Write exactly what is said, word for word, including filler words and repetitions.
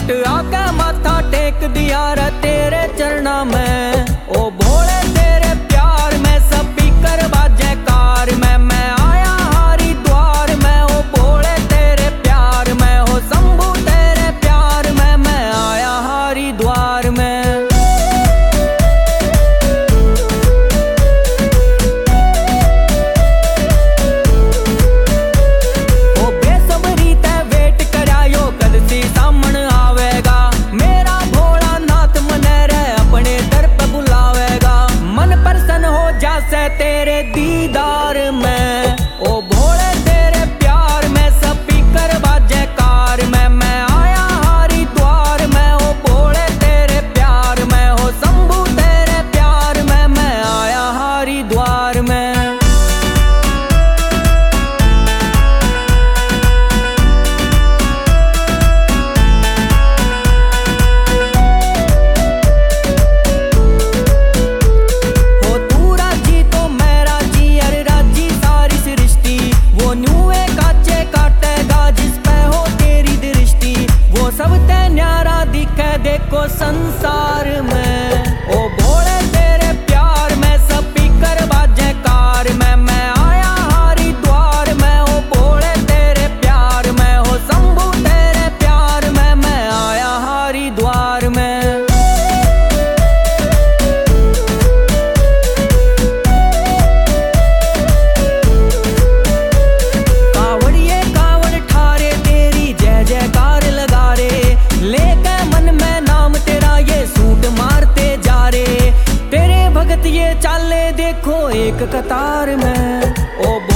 झूठ आके माथा टेक दिया रे तेरे चरणा में। ओ भोले तेरे प्यार में स्पीकर बाजे कार में, मैं आया हारी द्वार में। ओ भोले तेरे प्यार में, हो शंभू तेरे प्यार में, मैं आया हारी द्वार में। तेरे दीदार में ओ भोले तेरे प्यार में स्पीकर बाजे कार में, मैं आया हारी द्वार में। ओ भोले तेरे प्यार में, हो शंभू तेरे प्यार में, मैं आया हारी द्वार में। देखो संसार में ओ भोले तेरे प्यार में स्पीकर बाजे कार में, मैं आया हारी द्वार में। ओ भोले तेरे प्यार में, हो शंभू तेरे प्यार में, मैं आया हारी द्वार में। कावड़िए कावड़ ठारे तेरी जय जयकार लगा रे, लेके मन में नाम तेरा ये सूट मारते जा रे। तेरे भगत ये चाले देखो एक कतार में ओ